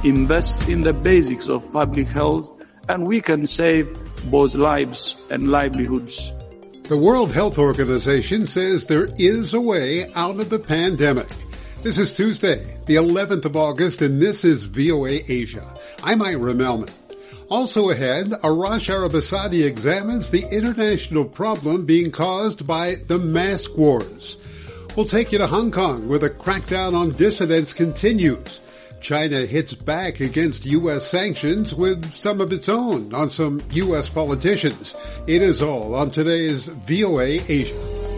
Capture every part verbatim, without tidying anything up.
invest in the basics of public health, and we can save both lives and livelihoods. The World Health Organization says there is a way out of the pandemic. This is Tuesday, the eleventh of August, and this is V O A Asia. I'm Ira Melman. Also ahead, Arash Arabasadi examines the international problem being caused by the mask wars. We'll take you to Hong Kong, where the crackdown on dissidents continues. China hits back against U S sanctions with some of its own on some U S politicians. It is all on today's V O A Asia.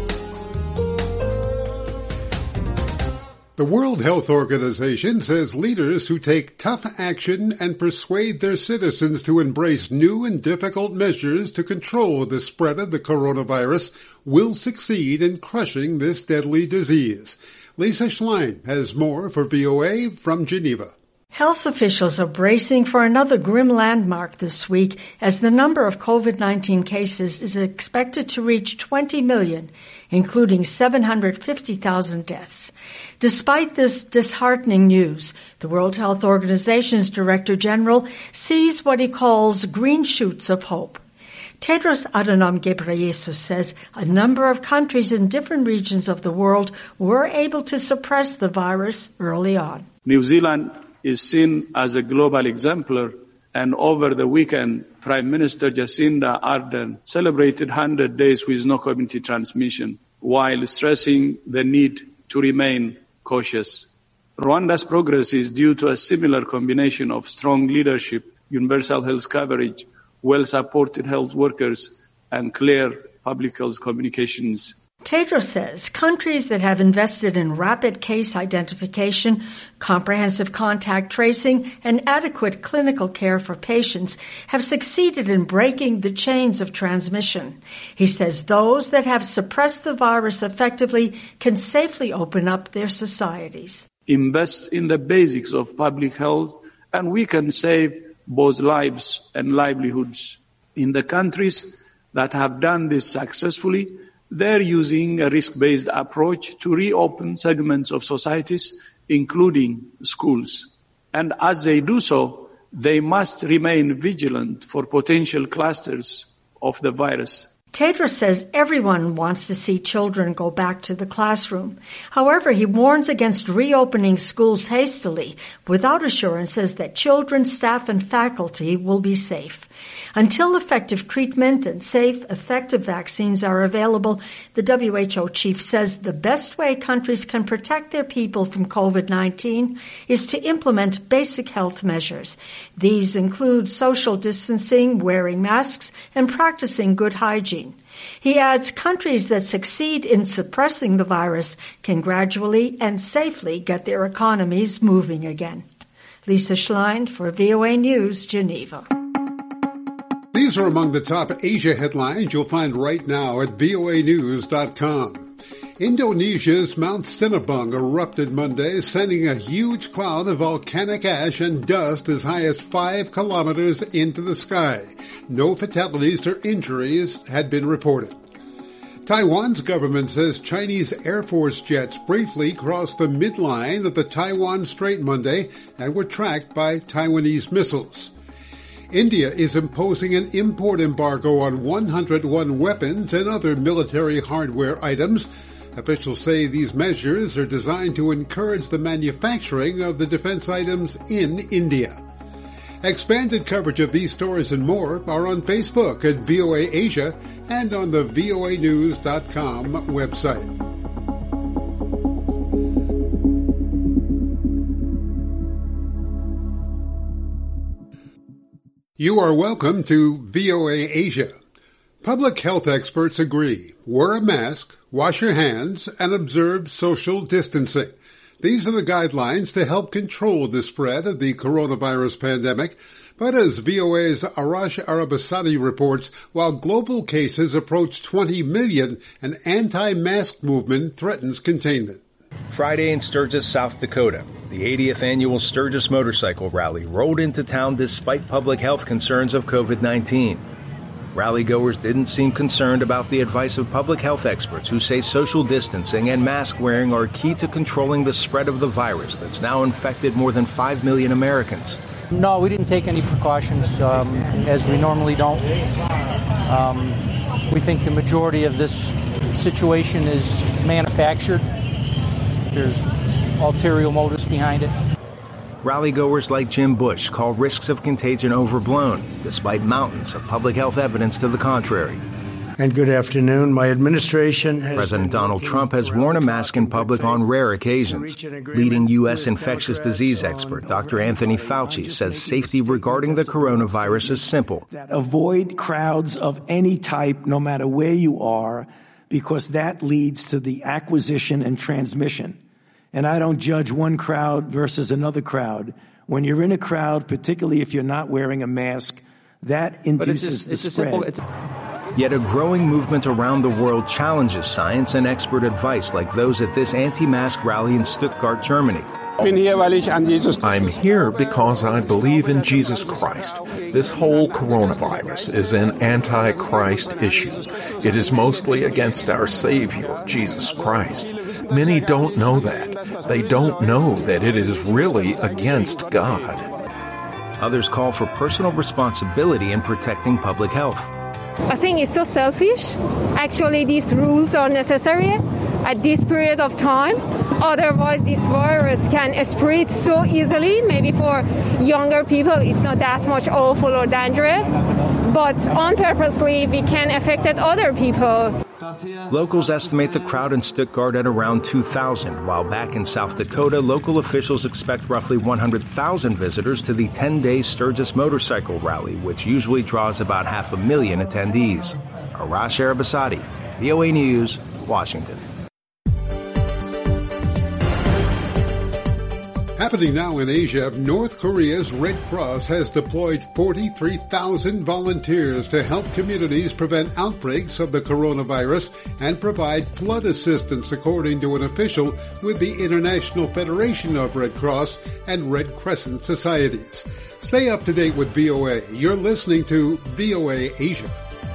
The World Health Organization says leaders who take tough action and persuade their citizens to embrace new and difficult measures to control the spread of the coronavirus will succeed in crushing this deadly disease. Lisa Schlein has more for V O A from Geneva. Health officials are bracing for another grim landmark this week as the number of COVID nineteen cases is expected to reach twenty million, including seven hundred fifty thousand deaths. Despite this disheartening news, the World Health Organization's Director General sees what he calls green shoots of hope. Tedros Adhanom Ghebreyesus says a number of countries in different regions of the world were able to suppress the virus early on. New Zealand is seen as a global exemplar, and over the weekend, Prime Minister Jacinda Ardern celebrated one hundred days with no community transmission, while stressing the need to remain cautious. Rwanda's progress is due to a similar combination of strong leadership, universal health coverage, well-supported health workers, and clear public health communications. Tedros says countries that have invested in rapid case identification, comprehensive contact tracing, and adequate clinical care for patients have succeeded in breaking the chains of transmission. He says those that have suppressed the virus effectively can safely open up their societies. Invest in the basics of public health, and we can save both lives and livelihoods. In the countries that have done this successfully, they're using a risk-based approach to reopen segments of societies, including schools. And as they do so, they must remain vigilant for potential clusters of the virus. Tedros says everyone wants to see children go back to the classroom. However, he warns against reopening schools hastily without assurances that children, staff, and faculty will be safe. Until effective treatment and safe, effective vaccines are available, the W H O chief says the best way countries can protect their people from COVID nineteen is to implement basic health measures. These include social distancing, wearing masks, and practicing good hygiene. He adds countries that succeed in suppressing the virus can gradually and safely get their economies moving again. Lisa Schlein for V O A News, Geneva. These are among the top Asia headlines you'll find right now at V O A news dot com. Indonesia's Mount Sinabung erupted Monday, sending a huge cloud of volcanic ash and dust as high as five kilometers into the sky. No fatalities or injuries had been reported. Taiwan's government says Chinese Air Force jets briefly crossed the midline of the Taiwan Strait Monday and were tracked by Taiwanese missiles. India is imposing an import embargo on one hundred one weapons and other military hardware items. Officials say these measures are designed to encourage the manufacturing of the defense items in India. Expanded coverage of these stories and more are on Facebook at V O A Asia and on the V O A news dot com website. You are welcome to V O A Asia. Public health experts agree. Wear a mask, wash your hands, and observe social distancing. These are the guidelines to help control the spread of the coronavirus pandemic. But as V O A's Arash Arabasadi reports, while global cases approach twenty million, an anti-mask movement threatens containment. Friday in Sturgis, South Dakota, the eightieth annual Sturgis Motorcycle Rally rolled into town despite public health concerns of COVID nineteen. Rallygoers didn't seem concerned about the advice of public health experts who say social distancing and mask wearing are key to controlling the spread of the virus that's now infected more than five million Americans. No, we didn't take any precautions, um, as we normally don't. Um, we think the majority of this situation is manufactured. There's ulterior motives behind it. Rallygoers like Jim Bush call risks of contagion overblown, despite mountains of public health evidence to the contrary. And good afternoon. My administration has... President Donald Trump has worn a mask in public on rare occasions. Leading U S infectious disease expert Doctor Anthony Fauci says safety regarding the coronavirus is simple. Avoid crowds of any type, no matter where you are, because that leads to the acquisition and transmission. And I don't judge one crowd versus another crowd. When you're in a crowd, particularly if you're not wearing a mask, that induces it's a, it's the spread. A simple, Yet a growing movement around the world challenges science and expert advice like those at this anti-mask rally in Stuttgart, Germany. I'm here because I believe in Jesus Christ. This whole coronavirus is an anti-Christ issue. It is mostly against our Savior, Jesus Christ. Many don't know that. They don't know that it is really against God. Others call for personal responsibility in protecting public health. I think it's so selfish. Actually, these rules are necessary at this period of time. Otherwise, this virus can spread so easily. Maybe for younger people, it's not that much awful or dangerous. But unpurposely, we can affect other people. Locals estimate the crowd in Stuttgart at around two thousand, while back in South Dakota, local officials expect roughly one hundred thousand visitors to the ten-day Sturgis Motorcycle Rally, which usually draws about half a million attendees. Arash Arabasadi, V O A News, Washington. Happening now in Asia, North Korea's Red Cross has deployed forty-three thousand volunteers to help communities prevent outbreaks of the coronavirus and provide flood assistance, according to an official with the International Federation of Red Cross and Red Crescent Societies. Stay up to date with V O A. You're listening to V O A Asia.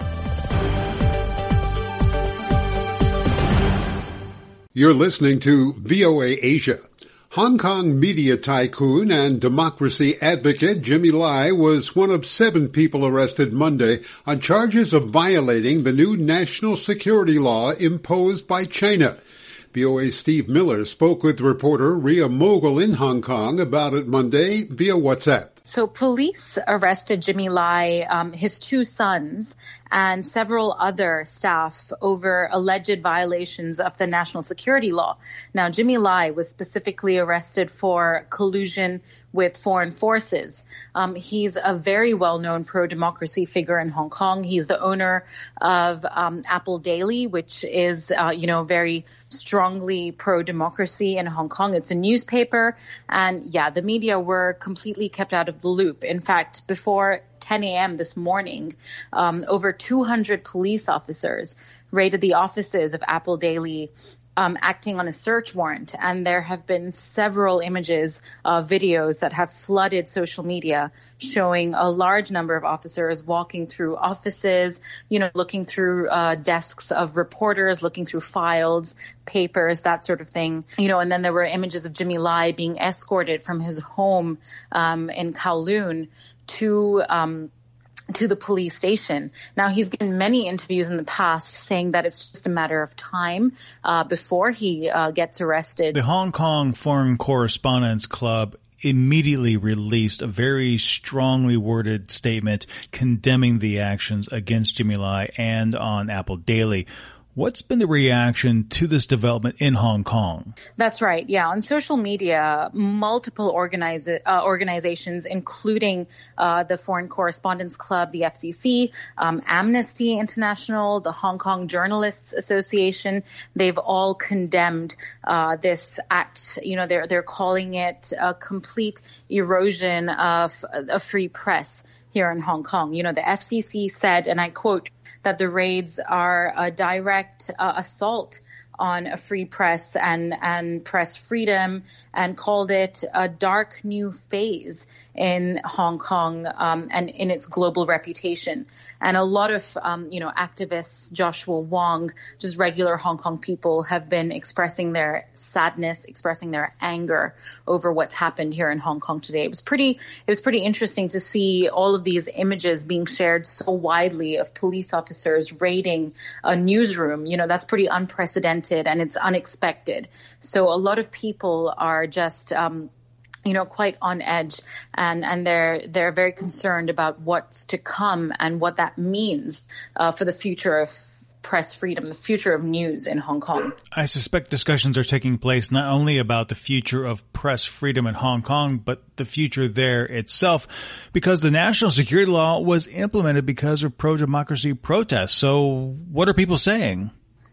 You're listening to V O A Asia. Hong Kong media tycoon and democracy advocate Jimmy Lai was one of seven people arrested Monday on charges of violating the new national security law imposed by China. V O A's Steve Miller spoke with reporter Ria Mogul in Hong Kong about it Monday via WhatsApp. So police arrested Jimmy Lai, um, his two sons, and several other staff over alleged violations of the national security law. Now, Jimmy Lai was specifically arrested for collusion with foreign forces. Um, he's a very well-known pro-democracy figure in Hong Kong. He's the owner of um, Apple Daily, which is, uh, you know, very strongly pro-democracy in Hong Kong. It's a newspaper. And yeah, the media were completely kept out of the loop. In fact, before ten a.m. this morning, um, over two hundred police officers raided the offices of Apple Daily, Um, acting on a search warrant. And there have been several images, uh, videos that have flooded social media showing a large number of officers walking through offices, you know, looking through uh, desks of reporters, looking through files, papers, that sort of thing. You know, and then there were images of Jimmy Lai being escorted from his home um, in Kowloon to um to the police station. Now, he's given many interviews in the past saying that it's just a matter of time uh, before he uh, gets arrested. The Hong Kong Foreign Correspondents Club immediately released a very strongly worded statement condemning the actions against Jimmy Lai and on Apple Daily. What's been the reaction to this development in Hong Kong? That's right. Yeah. On social media, multiple organize, uh, organizations, including uh, the Foreign Correspondents Club, the F C C, um, Amnesty International, the Hong Kong Journalists Association, they've all condemned uh, this act. You know, they're they're calling it a complete erosion of a free press here in Hong Kong. You know, the F C C said, and I quote, that the raids are a direct uh, assault on a free press and, and press freedom, and called it a dark new phase in Hong Kong um, and in its global reputation. And a lot of, um, you know, activists, Joshua Wong, just regular Hong Kong people, have been expressing their sadness, expressing their anger over what's happened here in Hong Kong today. It was pretty, it was pretty interesting to see all of these images being shared so widely of police officers raiding a newsroom. You know, that's pretty unprecedented and it's unexpected. So a lot of people are just, um, you know, quite on edge, and, and they're they're very concerned about what's to come and what that means uh, for the future of press freedom, the future of news in Hong Kong. I suspect discussions are taking place not only about the future of press freedom in Hong Kong, but the future there itself, because the national security law was implemented because of pro-democracy protests. So what are people saying?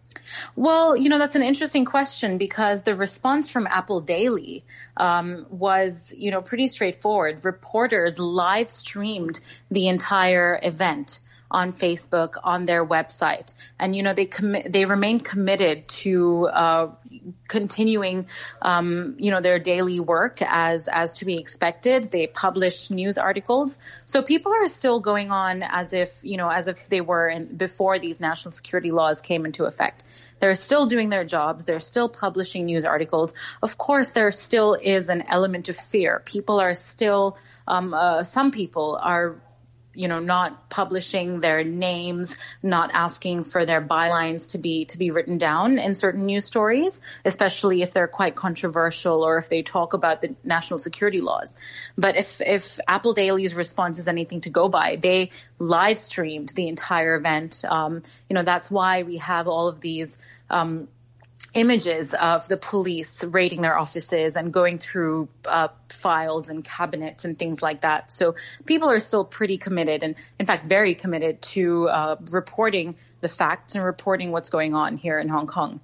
Well, you know, that's an interesting question, because the response from Apple Daily um, was, you know, pretty straightforward. Reporters live streamed the entire event on Facebook, on their website. And, you know, they commi- they remain committed to uh, continuing, um, you know, their daily work as as to be expected. They publish news articles. So people are still going on as if, you know, as if they were in, before these national security laws came into effect. They're still doing their jobs. They're still publishing news articles. Of course, there still is an element of fear. People are still, um, uh, some people are, you know, not publishing their names, not asking for their bylines to be to be written down in certain news stories, especially if they're quite controversial or if they talk about the national security laws. But if if Apple Daily's response is anything to go by, they live streamed the entire event. Um, you know, that's why we have all of these um images of the police raiding their offices and going through uh, files and cabinets and things like that. So people are still pretty committed, and in fact very committed to uh, reporting the facts and reporting what's going on here in Hong Kong.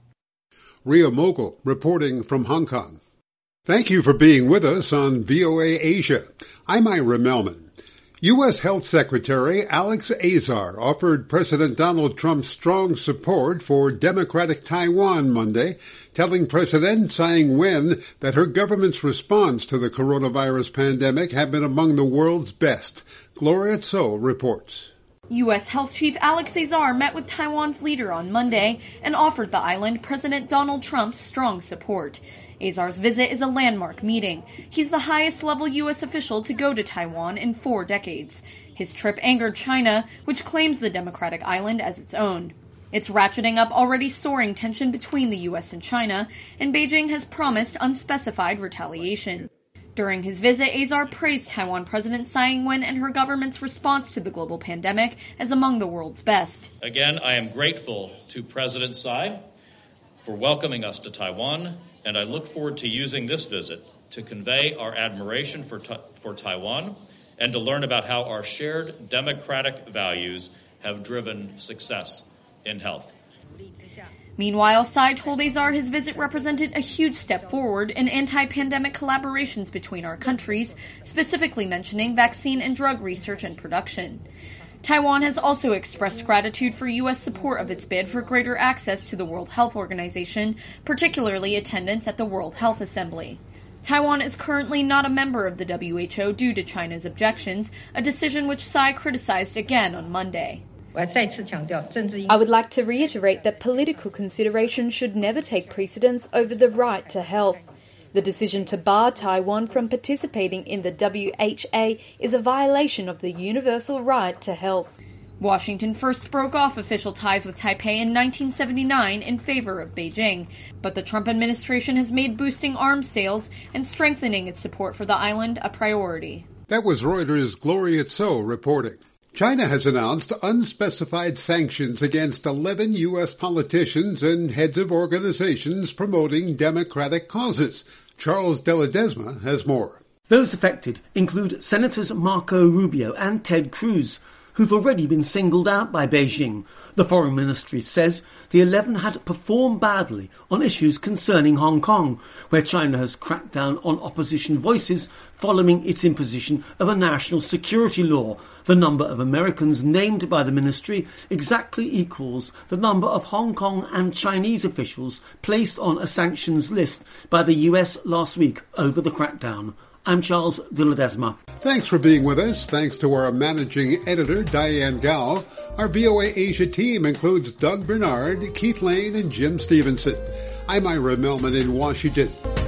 Ria Mogul reporting from Hong Kong. Thank you for being with us on V O A Asia. I'm Ira Melman. U S. Health Secretary Alex Azar offered President Donald Trump strong support for Democratic Taiwan Monday, telling President Tsai Ing-wen that her government's response to the coronavirus pandemic have been among the world's best. Gloria Tso reports. U S. Health Chief Alex Azar met with Taiwan's leader on Monday and offered the island President Donald Trump strong support. Azar's visit is a landmark meeting. He's the highest-level U S official to go to Taiwan in four decades. His trip angered China, which claims the democratic island as its own. It's ratcheting up already soaring tension between the U S and China, and Beijing has promised unspecified retaliation. During his visit, Azar praised Taiwan President Tsai Ing-wen and her government's response to the global pandemic as among the world's best. Again, I am grateful to President Tsai for welcoming us to Taiwan, and I look forward to using this visit to convey our admiration for ta- for Taiwan and to learn about how our shared democratic values have driven success in health. Meanwhile, Tsai told Azar his visit represented a huge step forward in anti-pandemic collaborations between our countries, specifically mentioning vaccine and drug research and production. Taiwan has also expressed gratitude for U S support of its bid for greater access to the World Health Organization, particularly attendance at the World Health Assembly. Taiwan is currently not a member of the W H O due to China's objections, a decision which Tsai criticized again on Monday. I would like to reiterate that political considerations should never take precedence over the right to health. The decision to bar Taiwan from participating in the W H O is a violation of the universal right to health. Washington first broke off official ties with Taipei in nineteen seventy-nine in favor of Beijing, but the Trump administration has made boosting arms sales and strengthening its support for the island a priority. That was Reuters' Gloria Tso reporting. China has announced unspecified sanctions against eleven U S politicians and heads of organizations promoting democratic causes. Charles De Ledesma has more. Those affected include Senators Marco Rubio and Ted Cruz. who've already been singled out by Beijing. The Foreign Ministry says the eleven had performed badly on issues concerning Hong Kong, where China has cracked down on opposition voices following its imposition of a national security law. The number of Americans named by the ministry exactly equals the number of Hong Kong and Chinese officials placed on a sanctions list by the U S last week over the crackdown. I'm Charles de Ledesma. Thanks for being with us. Thanks to our managing editor, Diane Gao. Our V O A Asia team includes Doug Bernard, Keith Lane, and Jim Stevenson. I'm Ira Melman in Washington.